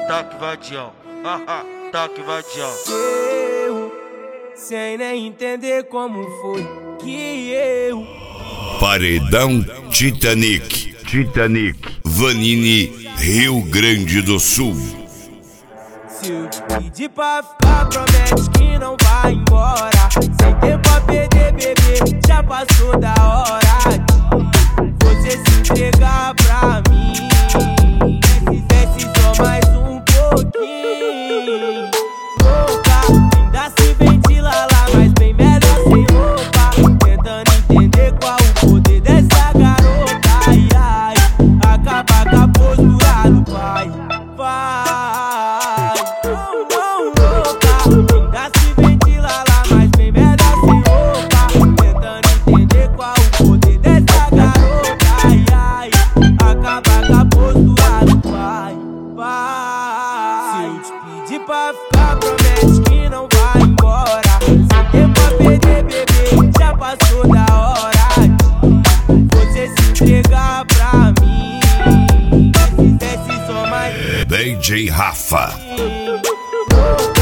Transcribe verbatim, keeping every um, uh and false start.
Taque vadião, haha, taque vadião. Eu, sem nem entender como foi que eu. Paredão Titanic, Titanic, Vanini, Rio Grande do Sul. Se eu te pedir pra ficar, promete que não vai embora. Sem tempo a perder, bebê, já passou da hora de você se entregar pra mim. Desce, desce só mais um pouquinho. Louca, ainda se ventila lá, mas bem melhor sem roupa. Tentando entender qual o poder dessa garota. Ai, ai, acaba com a postura do pai. Vai, não, não, louca. Ainda se ventila lá, mas bem melhor sem roupa. Tentando entender qual o poder dessa garota. Ai, ai, acaba com a postura do pai. Vai, se eu te pedir pra ficar, promete que não vai embora. Sem tempo a perder, bebê, já passou da hora de você se entregar pra mim. Desce, desce só mais D J Rafa. um.